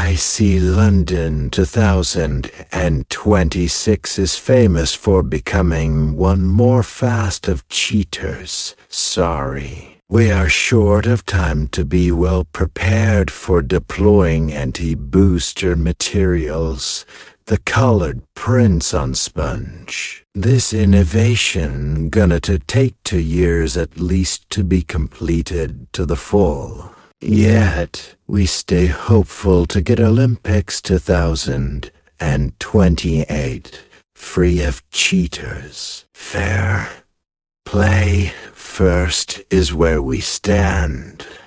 IC London 2026 is famous for becoming one more fast of cheaters. Sorry. We are short of time to be well prepared for deploying anti-booster materials, the colored prints on sponge. This innovation gonna to take 2 years at least to be completed to the full. Yet, we stay hopeful to get Olympics 2028 free of cheaters. Fair play first is where we stand.